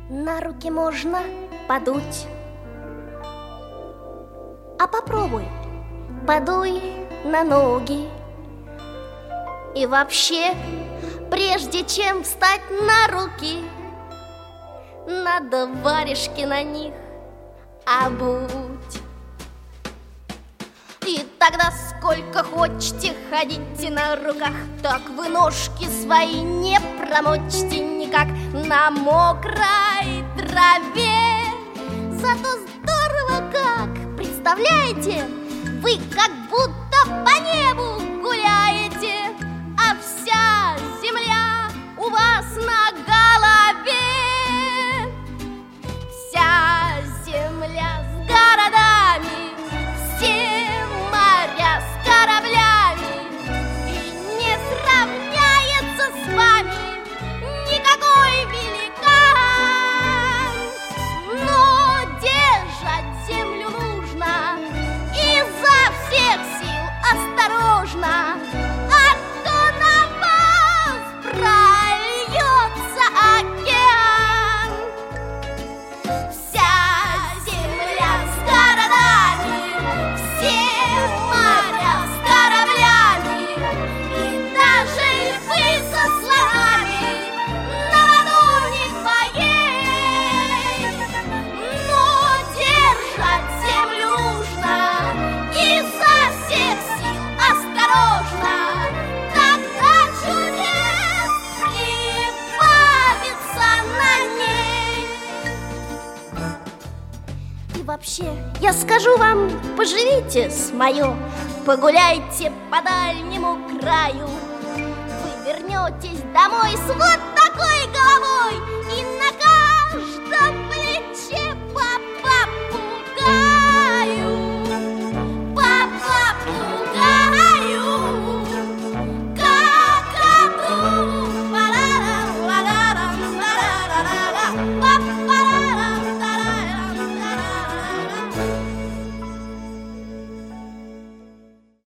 На руки можно подуть, а попробуй, подуй на ноги. И вообще, прежде чем встать на руки, надо варежки на них обуть. И тогда сколько хочете ходите на руках, так вы ножки свои не промочите никак на мокрой траве. Зато здорово как, представляете, вы как будто по небу гуляете, а вся земля у вас на голове. Вся земля с городами, все моря с кораблями, и не сравняется с вами никакой великан. Но держать землю нужно изо всех сил осторожно, а то на вас прольется океан. Вся земля с городами, все моря с кораблями, и даже львы со слонами на ладони твоей. Но держать землю нужно изо всех сил осторожно, тогда чудес прибавится на ней. И вообще, я скажу вам, поживите с моё, погуляйте по дальнему краю. Вы вернетесь домой с вот такой головой,